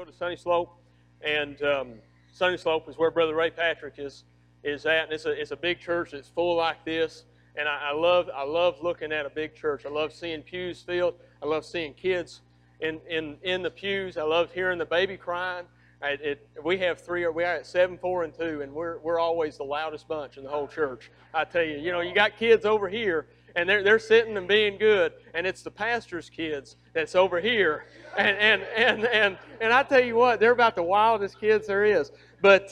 to Sunny Slope, and Sunny Slope is where Brother Ray Patrick is at. And it's a big church that's full like this, and I love looking at a big church. I love seeing pews filled. I love seeing kids in the pews. I love hearing the baby crying. We have three. We are at 7, 4, and 2, and we're always the loudest bunch in the whole church. I tell you, you got kids over here, and they're sitting and being good, and it's the pastor's kids that's over here, and I tell you what, they're about the wildest kids there is. But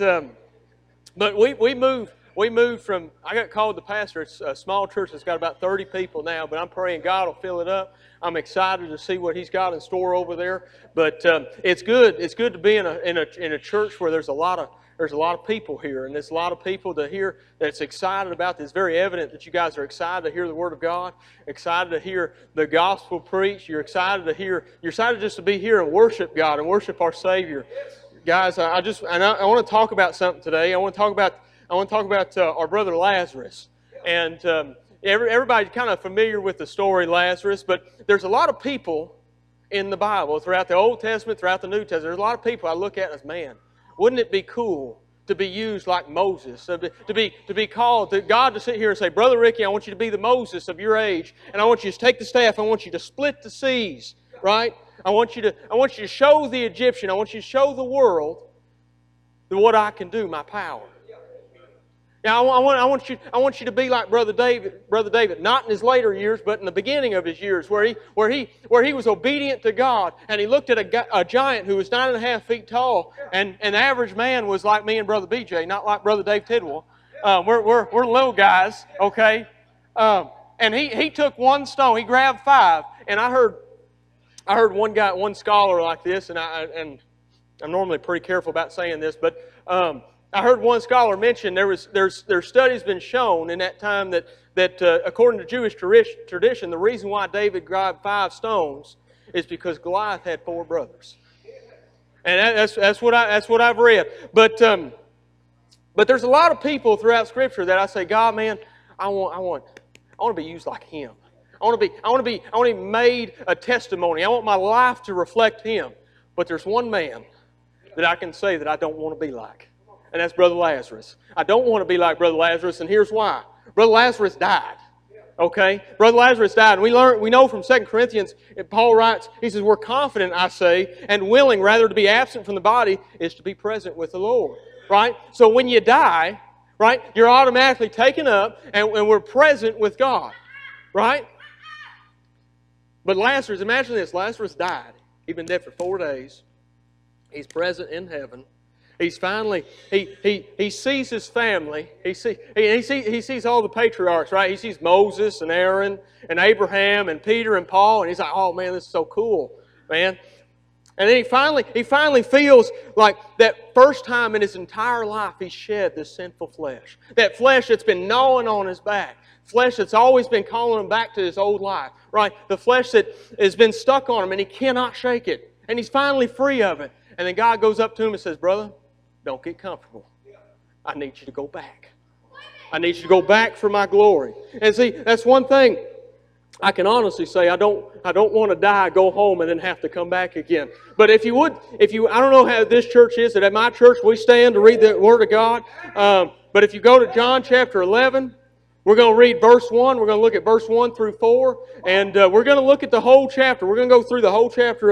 we moved from. I got called the pastor. It's a small church that's got about 30 people now, but I'm praying God will fill it up. I'm excited to see what He's got in store over there. But it's good. It's good to be in a church where there's a lot of people here, and there's a lot of people to hear that's excited about this. It's very evident that you guys are excited to hear the Word of God, excited to hear the gospel preached. You're excited just to be here and worship God and worship our Savior. Guys, I want to talk about something today. I want to talk about our brother Lazarus. And everybody's kind of familiar with the story Lazarus, but there's a lot of people in the Bible, throughout the Old Testament, throughout the New Testament. There's a lot of people I look at as, man, wouldn't it be cool to be used like Moses, to be called to God to sit here and say, Brother Ricky, I want you to be the Moses of your age, and I want you to take the staff, I want you to split the seas, right? I want you to show the Egyptian, I want you to show the world what I can do, my power. Now, I want you to be like Brother David, not in his later years, but in the beginning of his years, where he was obedient to God, and he looked at a giant who was 9.5 feet tall, and an average man was like me and Brother BJ, not like Brother Dave Tidwell. We're little guys, okay? And he took one stone, he grabbed 5, and I heard one scholar like this, and I'm normally pretty careful about saying this, but I heard one scholar mention there's studies been shown in that time that according to Jewish tradition, the reason why David grabbed 5 stones is because Goliath had 4 brothers, and that's what I've read. But there's a lot of people throughout Scripture that I say, God, man, I want to be used like Him. I want to be made a testimony. I want my life to reflect Him. But there's one man that I can say that I don't want to be like. And that's Brother Lazarus. I don't want to be like Brother Lazarus, and here's why. Brother Lazarus died. Okay? Brother Lazarus died. And we know from 2 Corinthians, Paul writes, he says, we're confident, I say, and willing rather to be absent from the body is to be present with the Lord. Right? So when you die, right, you're automatically taken up, and we're present with God. Right? But Lazarus, imagine this, Lazarus died. He'd been dead for 4 days. He's present in heaven. He's finally, he sees his family. He sees all the patriarchs, right? He sees Moses and Aaron and Abraham and Peter and Paul, and he's like, oh man, this is so cool, man. And then he finally feels like that first time in his entire life he shed this sinful flesh. That flesh that's been gnawing on his back. Flesh that's always been calling him back to his old life, right? The flesh that has been stuck on him and he cannot shake it. And he's finally free of it. And then God goes up to him and says, brother, don't get comfortable. I need you to go back. I need you to go back for my glory. And see, that's one thing I can honestly say. I don't want to die, go home, and then have to come back again. But I don't know how this church is, that at my church we stand to read the Word of God. But if you go to John chapter 11, we're going to read verse 1. We're going to look at verse 1 through 4. And we're going to look at the whole chapter. We're going to go through the whole chapter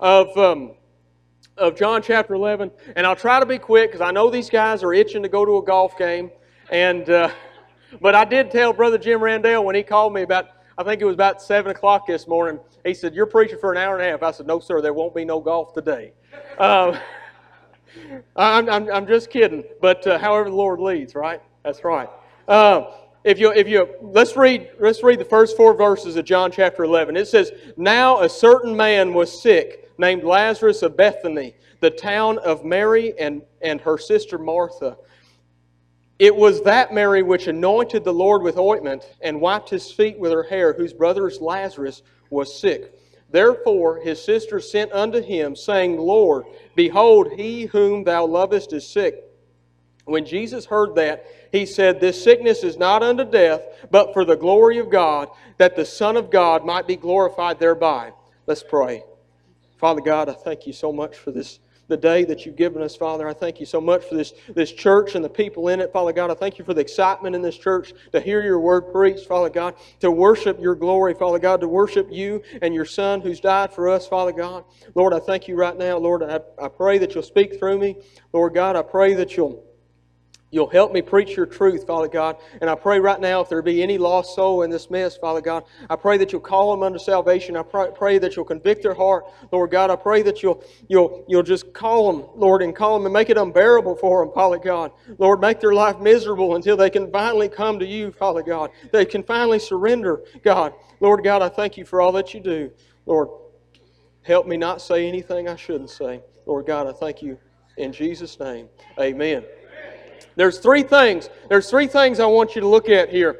of John chapter 11, and I'll try to be quick because I know these guys are itching to go to a golf game. And but I did tell Brother Jim Randall when he called me I think it was about 7 o'clock this morning. He said, "You're preaching for an hour and a half." I said, "No, sir, there won't be no golf today." I'm just kidding, but however the Lord leads, right? That's right. Let's read the first 4 verses of John chapter 11. It says, "Now a certain man was sick, named Lazarus of Bethany, the town of Mary and her sister Martha. It was that Mary which anointed the Lord with ointment and wiped His feet with her hair, whose brother Lazarus was sick. Therefore his sister sent unto Him, saying, Lord, behold, he whom Thou lovest is sick. When Jesus heard that, He said, This sickness is not unto death, but for the glory of God, that the Son of God might be glorified thereby." Let's pray. Father God, I thank You so much for this the day that you've given us, Father. I thank you so much for this church and the people in it, Father God. I thank you for the excitement in this church to hear your word preached, Father God, to worship your glory, Father God, to worship you and your Son who's died for us, Father God. Lord, I thank you right now. Lord, I pray that you'll speak through me. Lord God, I pray that you'll help me preach your truth, Father God. And I pray right now, if there be any lost soul in this mess, Father God, I pray that you'll call them unto salvation. I pray that you'll convict their heart, Lord God. I pray that you'll just call them, Lord, and call them and make it unbearable for them, Father God. Lord, make their life miserable until they can finally come to you, Father God. They can finally surrender, God. Lord God, I thank you for all that you do. Lord, help me not say anything I shouldn't say. Lord God, I thank you in Jesus' name. Amen. There's three things I want you to look at here.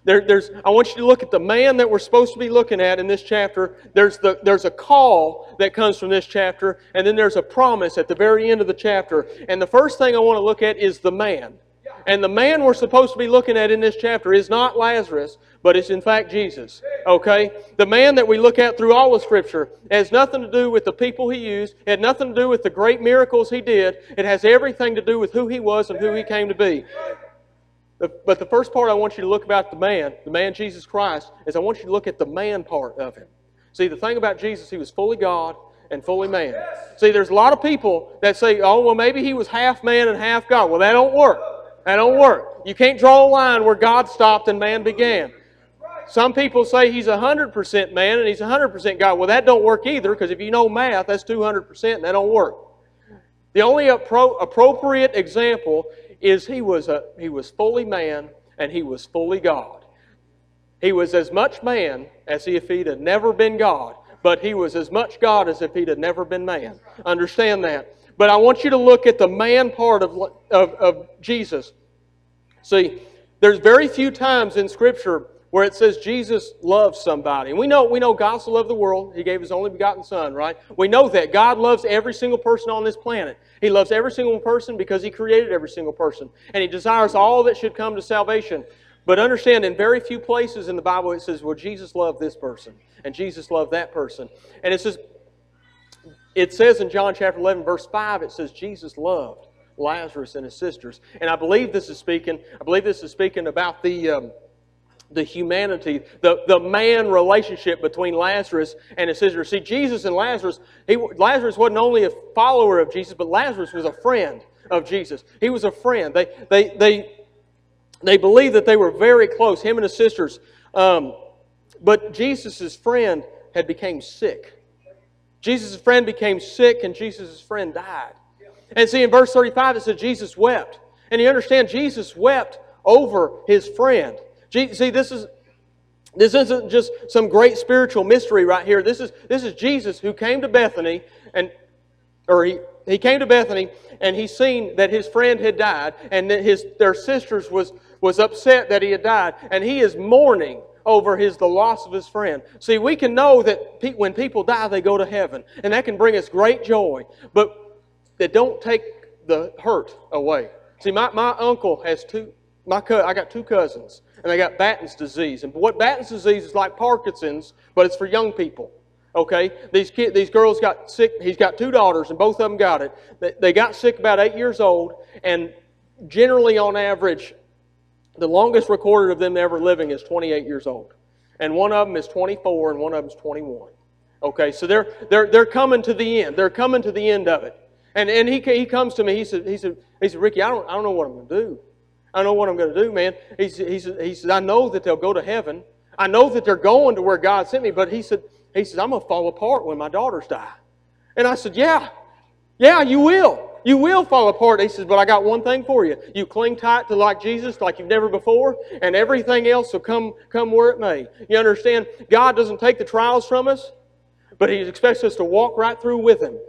I want you to look at the man that we're supposed to be looking at in this chapter. There's a call that comes from this chapter, and then there's a promise at the very end of the chapter. And the first thing I want to look at is the man. And the man we're supposed to be looking at in this chapter is not Lazarus, but it's in fact Jesus. Okay? The man that we look at through all of Scripture has nothing to do with the people he used. It had nothing to do with the great miracles he did. It has everything to do with who he was and who he came to be. But the first part I want you to look about the man Jesus Christ, is I want you to look at the man part of him. See, the thing about Jesus, he was fully God and fully man. See, there's a lot of people that say, oh, well, maybe he was half man and half God. Well, that don't work. That don't work. You can't draw a line where God stopped and man began. Some people say he's 100% man and he's 100% God. Well, that don't work either, because if you know math, that's 200% and that don't work. The only appropriate example is he was fully man and he was fully God. He was as much man as if he'd had never been God, but he was as much God as if he'd had never been man. Understand that. But I want you to look at the man part of Jesus. See, there's very few times in Scripture where it says Jesus loves somebody. And we know God so loved the world, He gave His only begotten Son, right? We know that. God loves every single person on this planet. He loves every single person because He created every single person. And He desires all that should come to salvation. But understand, in very few places in the Bible it says, well, Jesus loved this person, and Jesus loved that person. And it says in John chapter 11, verse 5, it says Jesus loved Lazarus and his sisters. And I believe this is speaking about the humanity, the man relationship between Lazarus and his sister. See, Jesus and Lazarus, Lazarus wasn't only a follower of Jesus, but Lazarus was a friend of Jesus. He was a friend. They believed that they were very close, him and his sisters. But Jesus' friend had become sick. Jesus' friend became sick and Jesus' friend died. And see, in verse 35 it says Jesus wept. And you understand, Jesus wept over his friend. See, this isn't just some great spiritual mystery right here. This is Jesus who came to Bethany, he came to Bethany and he seen that his friend had died, and that their sisters was upset that he had died, and he is mourning over the loss of his friend. See, we can know that when people die, they go to heaven, and that can bring us great joy, but it don't take the hurt away. See, my uncle has I got two cousins, and they got Batten's disease. And what Batten's disease is like Parkinson's, but it's for young people. Okay? These girls got sick. He's got two daughters, and both of them got it. They got sick about 8 years old, and generally on average, the longest recorded of them ever living is 28 years old. And one of them is 24, and one of them is 21. Okay? So they're coming to the end. They're coming to the end of it. And he comes to me, he said, Ricky, I don't know what I'm going to do. I don't know what I'm going to do, man. He said, I know that they'll go to heaven. I know that they're going to where God sent me, but he said, I'm going to fall apart when my daughters die. And I said, yeah, you will. You will fall apart. He says, but I got one thing for you. You cling tight to like Jesus like you've never before, and everything else will come where it may. You understand? God doesn't take the trials from us, but He expects us to walk right through with Him.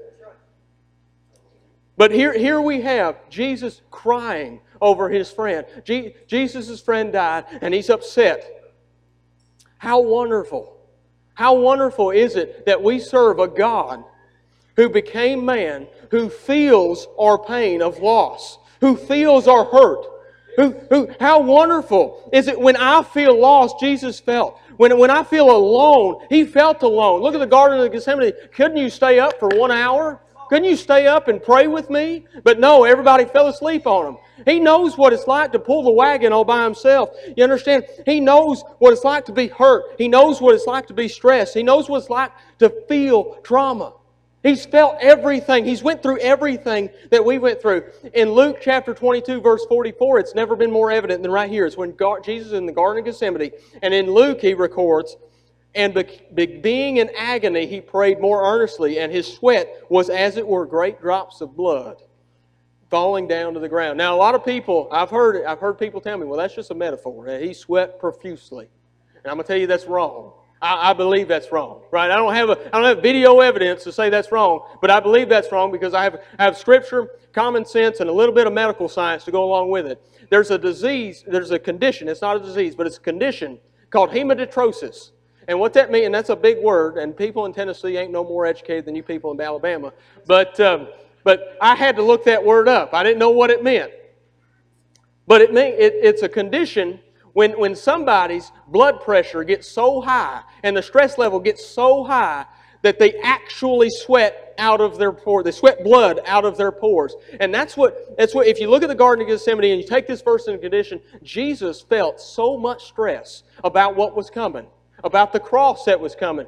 But here we have Jesus crying over his friend. Jesus' friend died, and he's upset. How wonderful. How wonderful is it that we serve a God who became man, who feels our pain of loss, who feels our hurt. How wonderful is it when I feel lost, Jesus felt. When I feel alone, He felt alone. Look at the Garden of Gethsemane. Couldn't you stay up for 1 hour? couldn't you stay up and pray with me? But no, everybody fell asleep on him. He knows what it's like to pull the wagon all by himself. You understand? He knows what it's like to be hurt. He knows what it's like to be stressed. He knows what it's like to feel trauma. He's felt everything. He's went through everything that we went through. In Luke chapter 22, verse 44, it's never been more evident than right here. It's when Jesus is in the Garden of Gethsemane. And in Luke, he records, and being in agony, he prayed more earnestly, and his sweat was as it were great drops of blood falling down to the ground. Now, a lot of people, I've heard people tell me, well, that's just a metaphor. He sweat profusely. And I'm going to tell you that's wrong. I believe that's wrong, right? I don't have video evidence to say that's wrong, but I believe that's wrong because I have Scripture, common sense, and a little bit of medical science to go along with it. There's a disease, there's a condition, it's not a disease, but it's a condition called hemodiatrosis. And what that means, and that's a big word, and people in Tennessee ain't no more educated than you people in Alabama, but I had to look that word up. I didn't know what it meant. But it's a condition when somebody's blood pressure gets so high and the stress level gets so high that they actually sweat out of their pores. They sweat blood out of their pores. And that's what, if you look at the Garden of Gethsemane and you take this verse into condition, Jesus felt so much stress about what was coming, about the cross that was coming,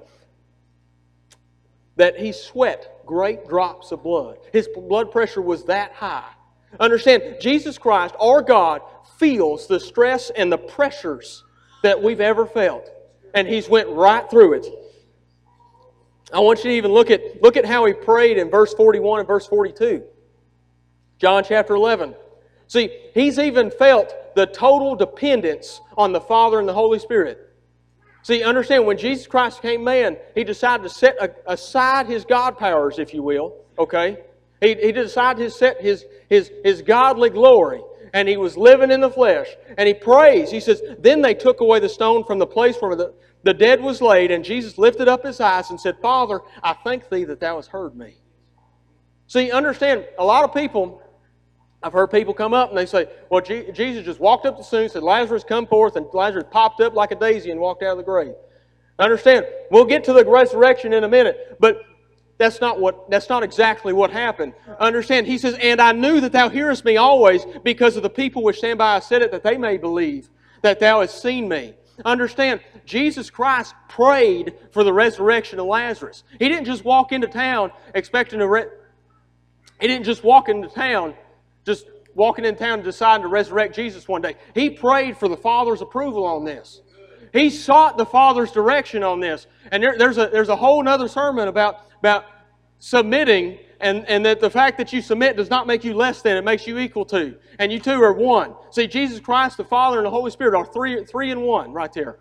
that he sweat great drops of blood. His blood pressure was that high. Understand, Jesus Christ, our God, feels the stress and the pressures that we've ever felt. And He's went right through it. I want you to even look at how He prayed in verse 41 and verse 42. John chapter 11. See, He's even felt the total dependence on the Father and the Holy Spirit. See, understand, when Jesus Christ became man, He decided to set aside His God powers, if you will. Okay? He decided to set His godly glory. And He was living in the flesh. And He prays. He says, then they took away the stone from the place where the dead was laid. And Jesus lifted up His eyes and said, Father, I thank Thee that Thou hast heard me. See, understand, a lot of people, I've heard people come up and they say, well, Jesus just walked up the tomb, said, Lazarus, come forth. And Lazarus popped up like a daisy and walked out of the grave. Understand, we'll get to the resurrection in a minute. But that's not exactly what happened. Understand, He says, and I knew that Thou hearest me always because of the people which stand by. I said it that they may believe that Thou hast seen me. Understand, Jesus Christ prayed for the resurrection of Lazarus. He didn't just walk into town expecting He didn't just walk into town, just walking in town and deciding to resurrect Jesus one day. He prayed for the Father's approval on this. He sought the Father's direction on this. And there's a whole other sermon about submitting, and that the fact that you submit does not make you less than, it makes you equal to. And you two are one. See, Jesus Christ, the Father, and the Holy Spirit are three in one right there.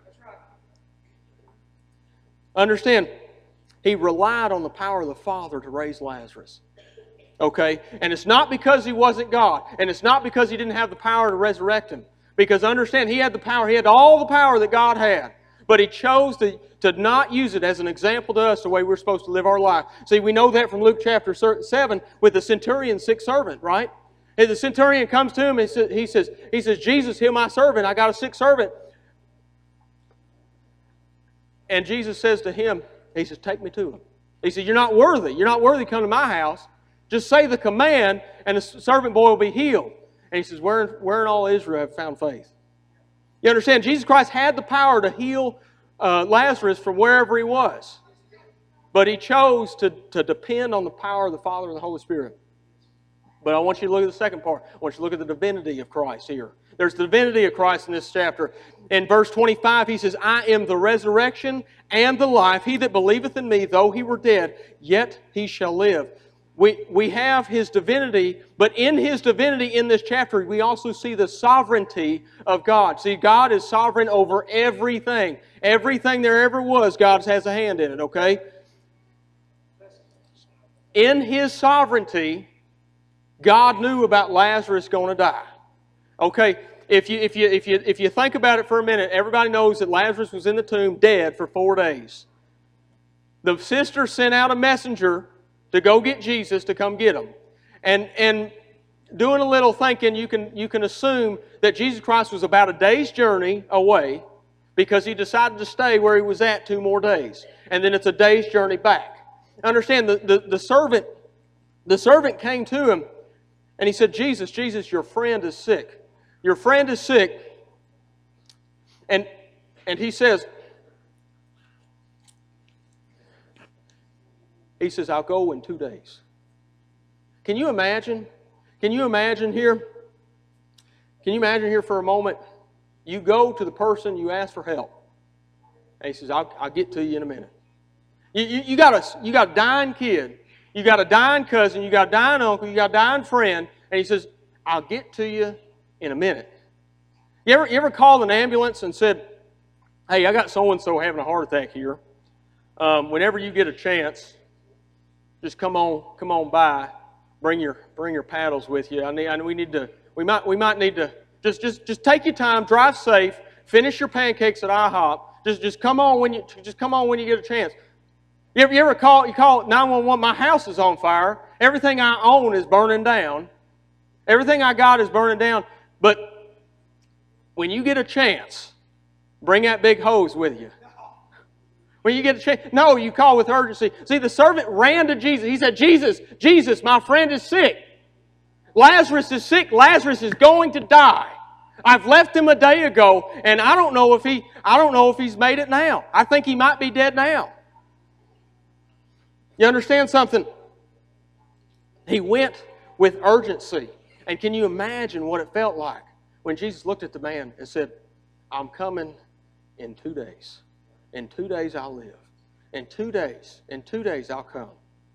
Understand, He relied on the power of the Father to raise Lazarus. Okay? And it's not because He wasn't God, and it's not because He didn't have the power to resurrect Him. Because understand, He had the power, He had all the power that God had. But He chose to not use it as an example to us the way we're supposed to live our life. See, we know that from Luke chapter 7 with the centurion's sick servant, right? And the centurion comes to him and he says, Jesus, heal my servant. I got a sick servant. And Jesus says to him, He says, take me to him. He said, you're not worthy. You're not worthy to come to my house. Just say the command and the servant boy will be healed. And He says, where in all Israel have found faith? You understand, Jesus Christ had the power to heal Lazarus from wherever he was. But He chose to depend on the power of the Father and the Holy Spirit. But I want you to look at the second part. I want you to look at the divinity of Christ here. There's the divinity of Christ in this chapter. In verse 25, He says, I am the resurrection and the life. He that believeth in me, though he were dead, yet he shall live. We have His divinity, but in His divinity in this chapter, we also see the sovereignty of God. See, God is sovereign over everything. Everything there ever was, God has a hand in it, okay? In His sovereignty, God knew about Lazarus going to die. Okay, if you think about it for a minute, everybody knows that Lazarus was in the tomb dead for 4 days. The sister sent out a messenger to go get Jesus to come get him. And doing a little thinking, you can assume that Jesus Christ was about a day's journey away because He decided to stay where He was at 2 more days. And then it's a day's journey back. Understand, the servant The servant came to him and he said, Jesus, Jesus, your friend is sick. Your friend is sick. And he says, I'll go in 2 days. Can you imagine? Can you imagine here? Can you imagine here for a moment? You go to the person, you ask for help. And he says, I'll get to you in a minute. You got a dying kid. You got a dying cousin. You got a dying uncle. You got a dying friend. And he says, I'll get to you in a minute. You ever called an ambulance and said, hey, I got so-and-so having a heart attack here. Whenever you get a chance, just come on by. Bring your paddles with you. We might need to just take your time, drive safe, finish your pancakes at IHOP. Just come on when you get a chance. You ever call 911? My house is on fire. Everything I own is burning down. Everything I got is burning down. But when you get a chance, bring that big hose with you. When you get a chance, no, you call with urgency. See, the servant ran to Jesus. He said, Jesus, my friend is sick. Lazarus is sick. Lazarus is going to die. I've left him a day ago, and I don't know if he's made it now. I think he might be dead now. You understand something? He went with urgency. And can you imagine what it felt like when Jesus looked at the man and said, I'm coming in 2 days. In 2 days I'll live. In 2 days I'll come.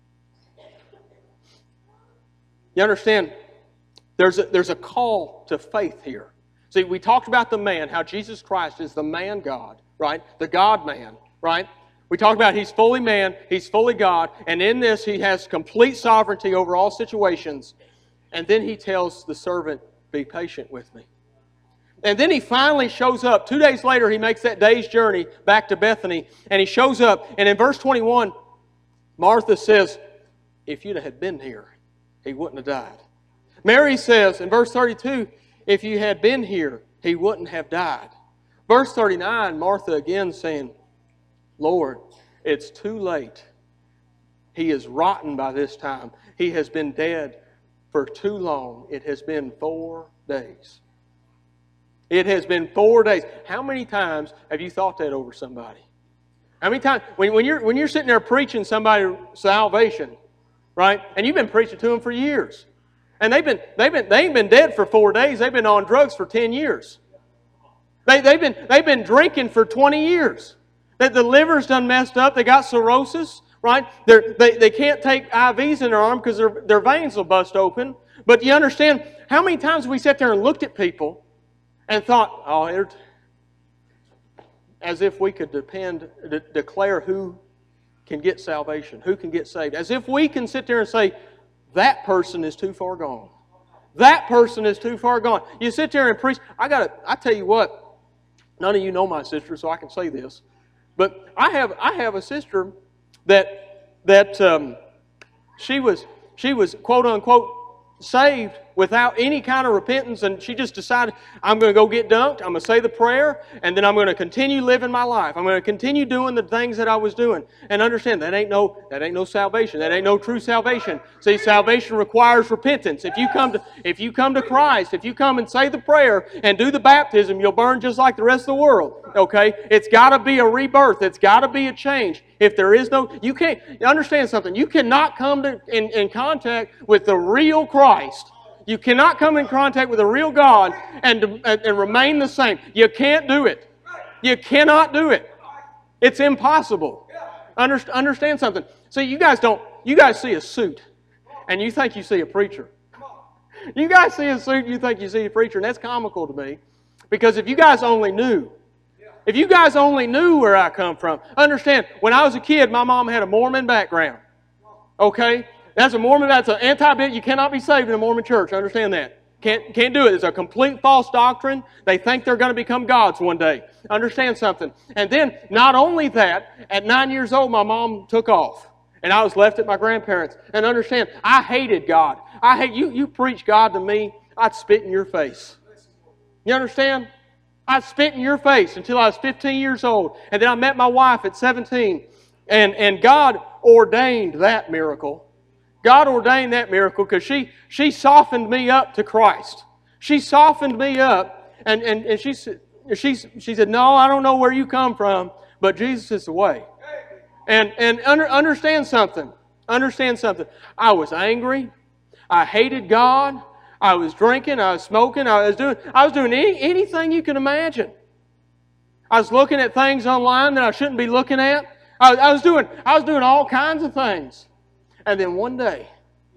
You understand? There's a call to faith here. See, we talked about the man, how Jesus Christ is the man God, right? The God-man, right? We talked about He's fully man, He's fully God, and in this He has complete sovereignty over all situations. And then He tells the servant, be patient with me. And then He finally shows up. 2 days later, He makes that day's journey back to Bethany, and He shows up. And in verse 21, Martha says, if you'd have been here, he wouldn't have died. Mary says in verse 32, if you had been here, he wouldn't have died. Verse 39, Martha again saying, Lord, it's too late. He is rotten by this time. He has been dead for too long. It has been 4 days. It has been 4 days. How many times have you thought that over somebody? How many times when you're sitting there preaching somebody salvation, right? And you've been preaching to them for years, and they ain't been dead for 4 days. They've been on drugs for 10 years. They've been drinking for 20 years. The liver's done messed up. They got cirrhosis, right? They can't take IVs in their arm because their veins will bust open. But you understand how many times we sat there and looked at people and thought, oh, as if we could declare who can get salvation, who can get saved. As if we can sit there and say, that person is too far gone. That person is too far gone. You sit there and preach. I tell you what, none of you know my sister, so I can say this. But I have a sister that she was quote unquote saved without any kind of repentance, and she just decided, I'm going to go get dunked, I'm going to say the prayer, and then I'm going to continue living my life. I'm going to continue doing the things that I was doing. And understand, that ain't no salvation. That ain't no true salvation. See, salvation requires repentance. If you come to Christ, if you come and say the prayer and do the baptism, you'll burn just like the rest of the world. Okay? It's got to be a rebirth. It's got to be a change. If there is no, you can't, understand something. You cannot come in contact with the real Christ. You cannot come in contact with a real God and remain the same. You can't do it. You cannot do it. It's impossible. Understand something. See, you guys see a suit and you think you see a preacher. You guys see a suit and you think you see a preacher, and that's comical to me. Because if you guys only knew where I come from, understand, when I was a kid, my mom had a Mormon background. Okay? That's a Mormon, that's an anti-bit. You cannot be saved in a Mormon church. Understand that. Can't do it. It's a complete false doctrine. They think they're going to become gods one day. Understand something. And then, not only that, at 9 years old, my mom took off. And I was left at my grandparents. And understand, I hated God. I hate you preach God to me, I'd spit in your face. You understand? I'd spit in your face until I was 15 years old. And then I met my wife at 17. And God ordained that miracle. God ordained that miracle because she softened me up to Christ. She softened me up, and she said, no, I don't know where you come from, but Jesus is the way. And understand something. Understand something. I was angry. I hated God. I was drinking. I was smoking. I was doing anything you can imagine. I was looking at things online that I shouldn't be looking at. I was doing all kinds of things. And then one day,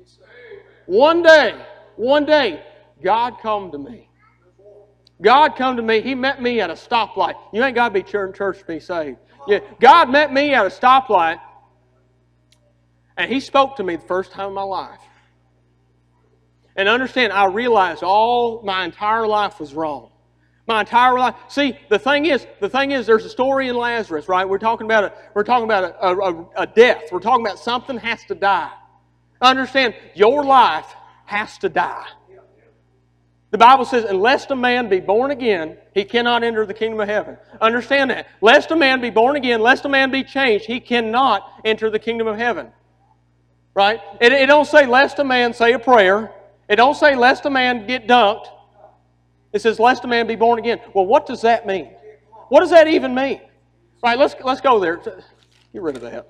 God come to me. God come to me. He met me at a stoplight. You ain't got to be church to be saved. Yeah, God met me at a stoplight, and He spoke to me the first time in my life. And understand, I realized my entire life was wrong. My entire life. See, the thing is, there's a story in Lazarus, right? We're talking about a death. We're talking about something has to die. Understand, your life has to die. The Bible says, unless a man be born again, he cannot enter the kingdom of heaven. Understand that. Lest a man be born again, lest a man be changed, he cannot enter the kingdom of heaven. Right? It don't say, lest a man say a prayer. It don't say, lest a man get dunked. It says, lest a man be born again. Well, what does that mean? What does that even mean? Right, let's go there. Get rid of that.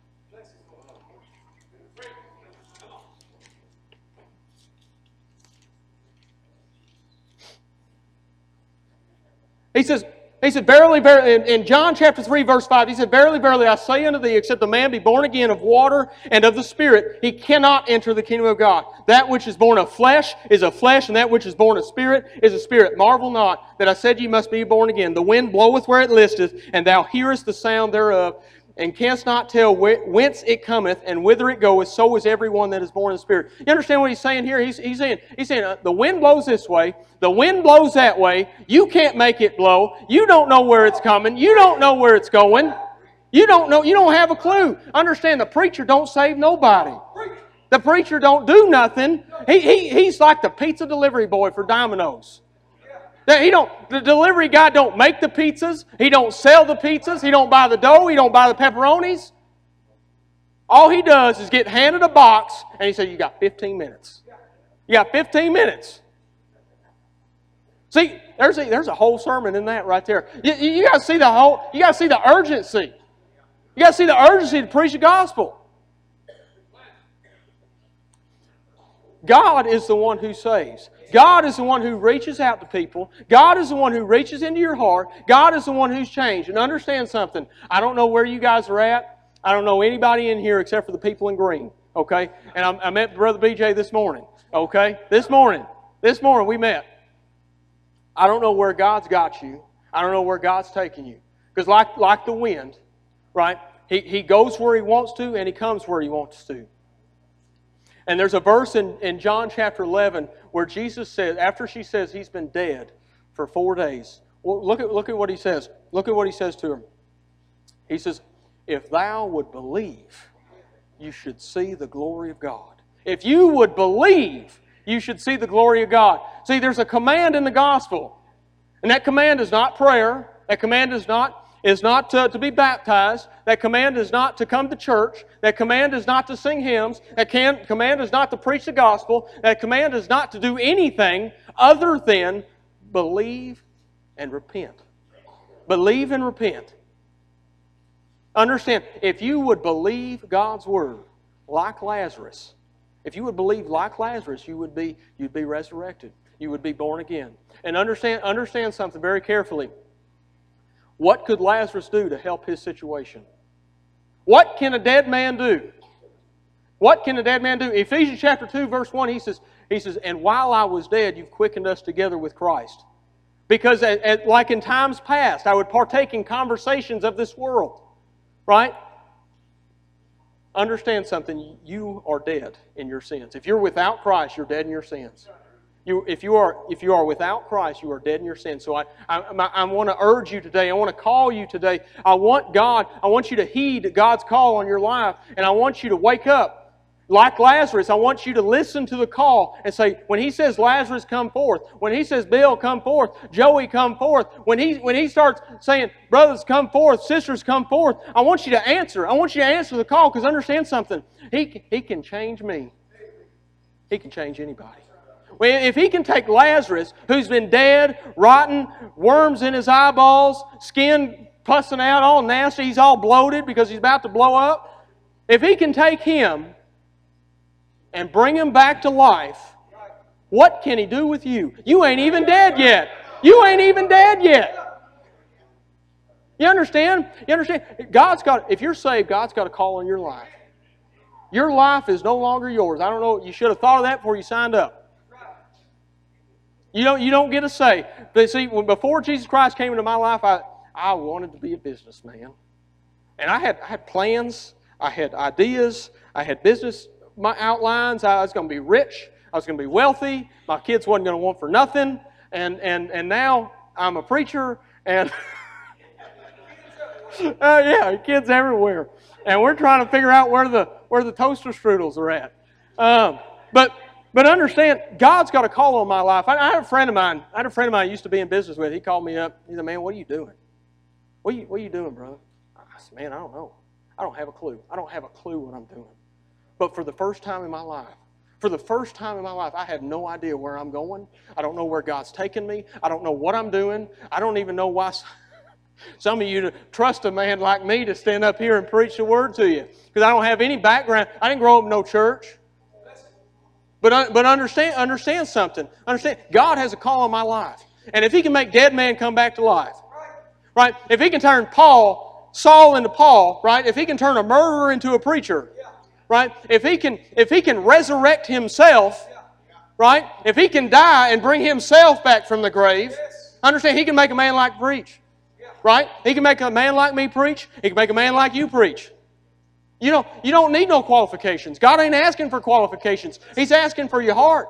He said, verily, verily, in John chapter 3, verse 5, he said, verily, verily, I say unto thee, except a man be born again of water and of the Spirit, he cannot enter the kingdom of God. That which is born of flesh is of flesh, and that which is born of spirit is of spirit. Marvel not that I said ye must be born again. The wind bloweth where it listeth, and thou hearest the sound thereof, and canst not tell whence it cometh and whither it goeth, so is everyone that is born of the Spirit. You understand what he's saying here? He's saying the wind blows this way, the wind blows that way, you can't make it blow, you don't know where it's coming, you don't know where it's going, you don't have a clue. Understand, the preacher don't save nobody. The preacher don't do nothing. He's like the pizza delivery boy for Domino's. The delivery guy don't make the pizzas. He don't sell the pizzas. He don't buy the dough. He don't buy the pepperonis. All he does is get handed a box, and he says, you got 15 minutes. You got 15 minutes. See, there's a whole sermon in that right there. You got to see you got to see the urgency. You got to see the urgency to preach the gospel. God is the one who saves. God is the one who reaches out to people. God is the one who reaches into your heart. God is the one who's changed. And understand something. I don't know where you guys are at. I don't know anybody in here except for the people in green. Okay? And I met Brother BJ this morning. Okay? This morning we met. I don't know where God's got you. I don't know where God's taking you. Because like the wind, right? He goes where He wants to and He comes where He wants to. And there's a verse in John chapter 11 where Jesus says, after she says He's been dead for 4 days, well, look at what He says. Look at what He says to her. He says, if thou would believe, you should see the glory of God. If you would believe, you should see the glory of God. See, there's a command in the gospel. And that command is not prayer. That command is not to be baptized. That command is not to come to church. That command is not to sing hymns. That command is not to preach the gospel. That command is not to do anything other than believe and repent. Believe and repent. Understand, if you would believe God's Word like Lazarus, if you would believe like Lazarus, you'd be resurrected. You would be born again. And understand something very carefully. What could Lazarus do to help his situation? What can a dead man do? What can a dead man do? Ephesians chapter 2, verse 1, he says, and while I was dead, you've quickened us together with Christ. Because like in times past, I would partake in conversations of this world. Right? Understand something. You are dead in your sins. If you're without Christ, you're dead in your sins. If you are without Christ, you are dead in your sins. So I want to urge you today. I want to call you today. I want you to heed God's call on your life, and I want you to wake up. Like Lazarus, I want you to listen to the call and say, when He says, Lazarus, come forth. When He says, Bill, come forth. Joey, come forth. When he starts saying, brothers, come forth. Sisters, come forth. I want you to answer. I want you to answer the call, because understand something. He can change me. He can change anybody. Well, if He can take Lazarus, who's been dead, rotten, worms in his eyeballs, skin pussing out, all nasty, he's all bloated because he's about to blow up. If He can take him and bring him back to life, what can He do with you? You ain't even dead yet. You ain't even dead yet. You understand? You understand? If you're saved, God's got a call on your life. Your life is no longer yours. I don't know, you should have thought of that before you signed up. You don't get a say. But see, before Jesus Christ came into my life, I wanted to be a businessman. And I had plans, I had ideas, I had business outlines. I was going to be rich, I was going to be wealthy, my kids wasn't going to want for nothing, and now I'm a preacher, and yeah, kids everywhere. And we're trying to figure out where the toaster strudels are at. But understand, God's got a call on my life. I had a friend of mine I used to be in business with. He called me up. He said, man, what are you doing? What are you doing, brother? I said, man, I don't know. I don't have a clue. I don't have a clue what I'm doing. But for the first time in my life, I have no idea where I'm going. I don't know where God's taking me. I don't know what I'm doing. I don't even know why some of you trust a man like me to stand up here and preach the Word to you. Because I don't have any background. I didn't grow up in no church. But understand something. Understand, God has a call on my life. And if He can make dead man come back to life, right? If He can turn Saul into Paul, right? If He can turn a murderer into a preacher, right? If he can resurrect Himself, right? If He can die and bring Himself back from the grave, understand, He can make a man like preach, right? He can make a man like me preach. He can make a man like you preach. You don't need no qualifications. God ain't asking for qualifications. He's asking for your heart.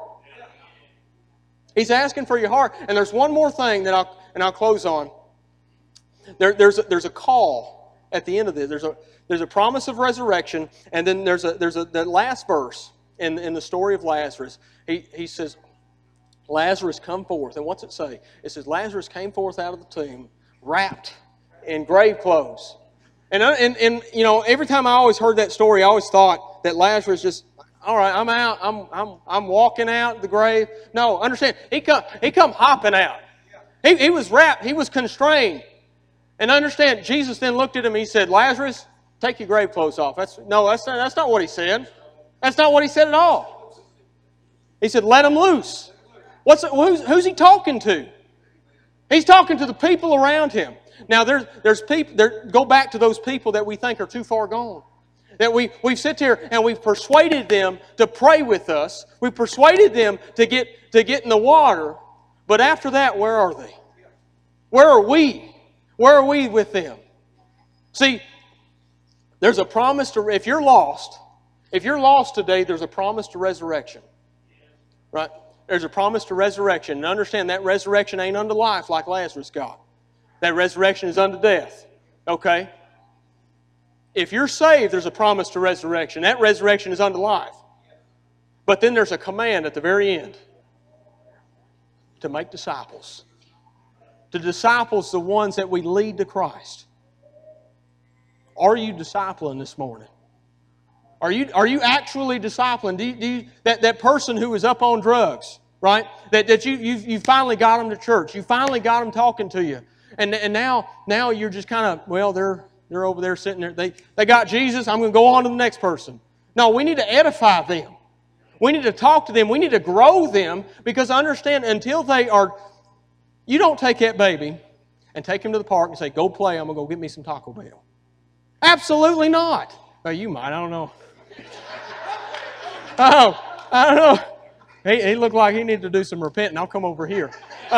He's asking for your heart. And there's one more thing that I'll close on. There's a call at the end of this. There's a promise of resurrection, and then there's the last verse in the story of Lazarus. He says, Lazarus, come forth. And what's it say? It says, Lazarus came forth out of the tomb, wrapped in grave clothes. And every time I always heard that story, I always thought that Lazarus just, all right, I'm out, I'm walking out the grave. No, understand, he come hopping out. He was wrapped, he was constrained. And understand, Jesus then looked at him and He said, Lazarus, take your grave clothes off. That's not what He said. That's not what He said at all. He said, let him loose. Who's He talking to? He's talking to the people around Him. Now, there's people. Go back to those people that we think are too far gone. That we sit here and we've persuaded them to pray with us. We've persuaded them to get in the water. But after that, where are they? Where are we? Where are we with them? See, there's a promise to. If you're lost today, there's a promise to resurrection. Right? There's a promise to resurrection. And understand that resurrection ain't unto life like Lazarus got. That resurrection is unto death. Okay? If you're saved, there's a promise to resurrection. That resurrection is unto life. But then there's a command at the very end to make disciples. To disciples, the ones that we lead to Christ. Are you discipling this morning? Are you actually discipling? That person who is up on drugs, right? That you finally got them to church. You finally got them talking to you. And now you're just kind of, well, they're over there sitting there. They got Jesus. I'm going to go on to the next person. No, we need to edify them. We need to talk to them. We need to grow them, because understand, until they are, you don't take that baby and take him to the park and say, go play. I'm going to go get me some Taco Bell. Absolutely not. Well, you might. I don't know. Oh, I don't know. He looked like he needed to do some repenting. I'll come over here.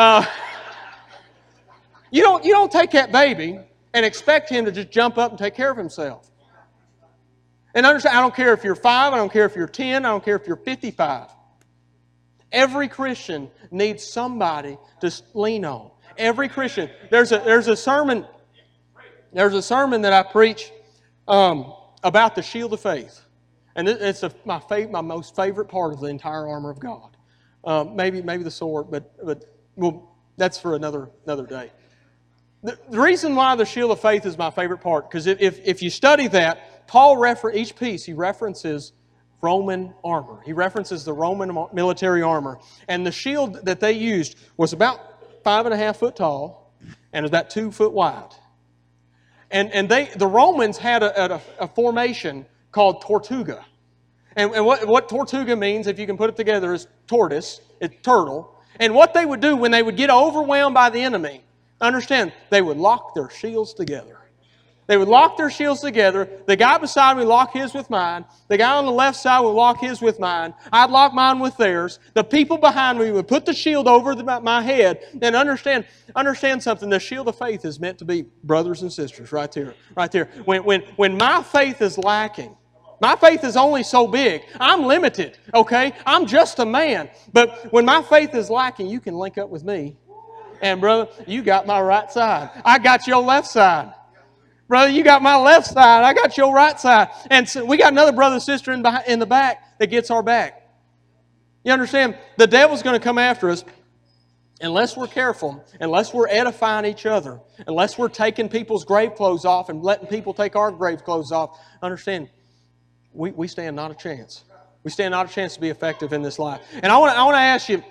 You don't take that baby and expect him to just jump up and take care of himself. And understand, I don't care if you're 5, I don't care if you're 10, I don't care if you're 55. Every Christian needs somebody to lean on. Every Christian. There's a sermon that I preach about the shield of faith. And it's my most favorite part of the entire armor of God. Maybe the sword, but well, that's for another day. The reason why the shield of faith is my favorite part, because if you study that, Paul each piece he references Roman armor. He references the Roman military armor, and the shield that they used was about 5.5 foot tall and was about 2 foot wide. And the Romans had a formation called Tortuga. And what Tortuga means, if you can put it together, is tortoise, it's turtle. And what they would do when they would get overwhelmed by the enemy, understand, they would lock their shields together. They would lock their shields together. The guy beside me would lock his with mine. The guy on the left side would lock his with mine. I'd lock mine with theirs. The people behind me would put the shield over my head. And understand something. The shield of faith is meant to be brothers and sisters right there. Right there. When my faith is lacking, my faith is only so big. I'm limited, okay? I'm just a man. But when my faith is lacking, you can link up with me. And brother, you got my right side. I got your left side. Brother, you got my left side. I got your right side. And so we got another brother and sister in the back that gets our back. You understand? The devil's going to come after us unless we're careful, unless we're edifying each other, unless we're taking people's grave clothes off and letting people take our grave clothes off. Understand, we stand not a chance. We stand not a chance to be effective in this life. And I want to ask you,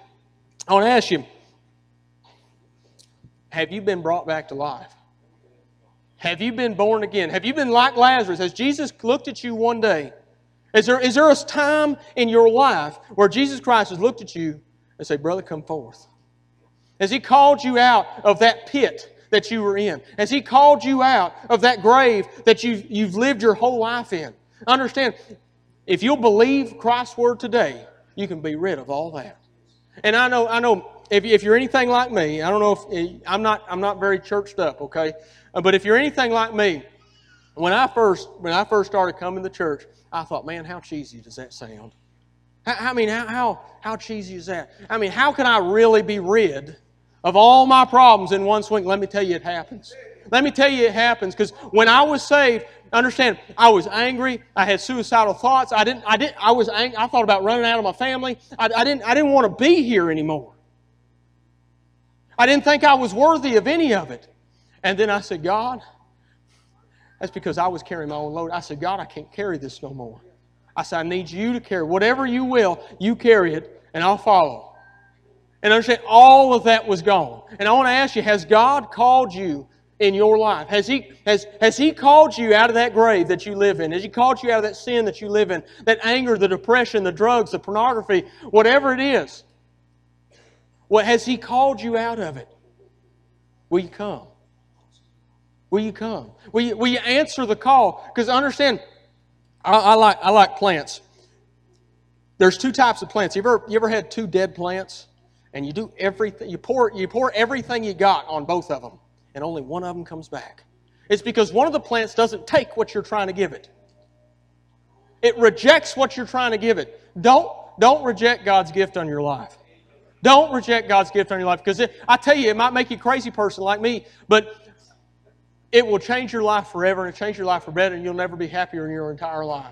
have you been brought back to life? Have you been born again? Have you been like Lazarus? Has Jesus looked at you one day? Is there a time in your life where Jesus Christ has looked at you and said, brother, come forth? Has He called you out of that pit that you were in? Has He called you out of that grave that you've lived your whole life in? Understand, if you'll believe Christ's Word today, you can be rid of all that. And I know if you're anything like me, I don't know if I'm not very churched up, okay? But if you're anything like me, when I first started coming to church, I thought, man, how cheesy does that sound? How cheesy is that? I mean, how can I really be rid of all my problems in one swing? Let me tell you, it happens. Let me tell you, it happens, because when I was saved, understand, I was angry. I had suicidal thoughts. I thought about running out of my family. I didn't want to be here anymore. I didn't think I was worthy of any of it. And then I said, God, that's because I was carrying my own load. I said, God, I can't carry this no more. I said, I need you to carry. Whatever you will, you carry it, and I'll follow. And understand, all of that was gone. And I want to ask you, has God called you in your life? Has He called you out of that grave that you live in? Has He called you out of that sin that you live in? That anger, the depression, the drugs, the pornography, whatever it is. What has He called you out of it? Will you come? Will you come? Will you answer the call? Because understand, I like plants. There's two types of plants. You ever had two dead plants? And you do everything, you pour everything you got on both of them, and only one of them comes back. It's because one of the plants doesn't take what you're trying to give it. It rejects what you're trying to give it. Don't reject God's gift on your life. Don't reject God's gift on your life, because I tell you, it might make you a crazy person like me, but it will change your life forever, and it'll change your life for better, and you'll never be happier in your entire life.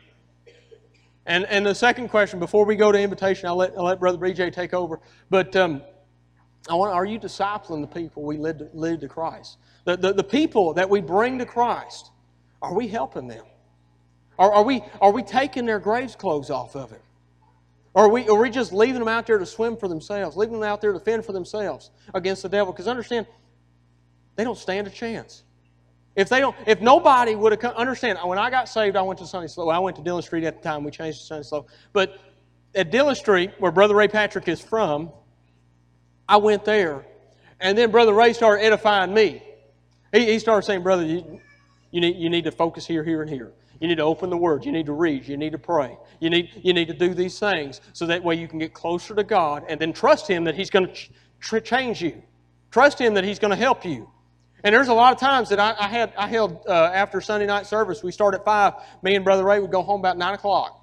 And the second question, before we go to invitation, I'll let Brother BJ take over. But are you discipling the people we lead to Christ? The people that we bring to Christ, are we helping them? Are we taking their graves clothes off of it? Or are we just leaving them out there to swim for themselves, leaving them out there to fend for themselves against the devil? Because understand, they don't stand a chance. If nobody would have come, understand, when I got saved, I went to Sunny Slope. I went to Dillon Street at the time. We changed to Sunny Slope. But at Dillon Street, where Brother Ray Patrick is from, I went there. And then Brother Ray started edifying me. He started saying, brother, you need to focus here, here, and here. You need to open the Word. You need to read. You need to pray. You need to do these things so that way you can get closer to God, and then trust Him that He's going to change you. Trust Him that He's going to help you. And there's a lot of times that I held after Sunday night service. We start at 5. Me and Brother Ray would go home about 9 o'clock.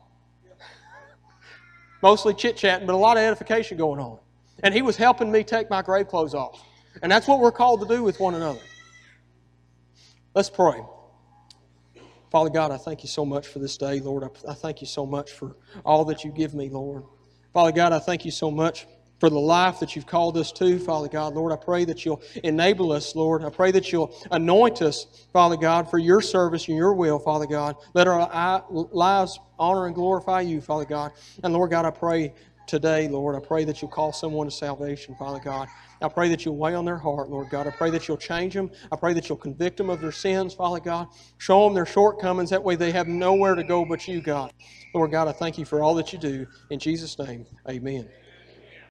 Mostly chit-chatting, but a lot of edification going on. And he was helping me take my grave clothes off. And that's what we're called to do with one another. Let's pray. Father God, I thank you so much for this day, Lord. I thank you so much for all that you give me, Lord. Father God, I thank you so much for the life that you've called us to, Father God. Lord, I pray that you'll enable us, Lord. I pray that you'll anoint us, Father God, for your service and your will, Father God. Let our lives honor and glorify you, Father God. And Lord God, I pray today, Lord, I pray that you'll call someone to salvation, Father God. I pray that you'll weigh on their heart, Lord God. I pray that you'll change them. I pray that you'll convict them of their sins, Father God. Show them their shortcomings. That way they have nowhere to go but you, God. Lord God, I thank you for all that you do. In Jesus' name, amen.